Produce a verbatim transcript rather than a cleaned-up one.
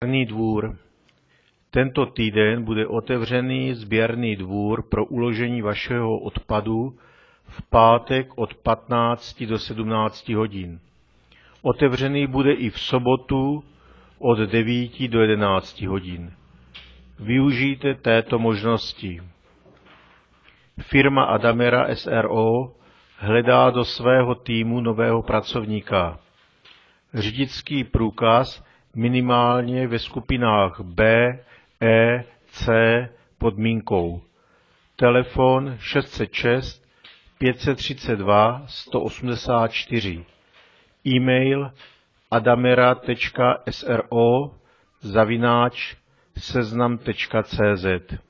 Sběrný dvůr. Tento týden bude otevřený sběrný dvůr pro uložení vašeho odpadu v pátek od patnácti do sedmnácti hodin. Otevřený bude i v sobotu od devíti do jedenácti hodin. Využijte této možnosti. Firma Adamera S R O hledá do svého týmu nového pracovníka. Řidičský průkaz minimálně ve skupinách B, E, C podmínkou. Telefon šest set šest pět set třicet dva sto osmdesát čtyři. E-mail adamera tečka s r o zavináč seznam tečka cé zet.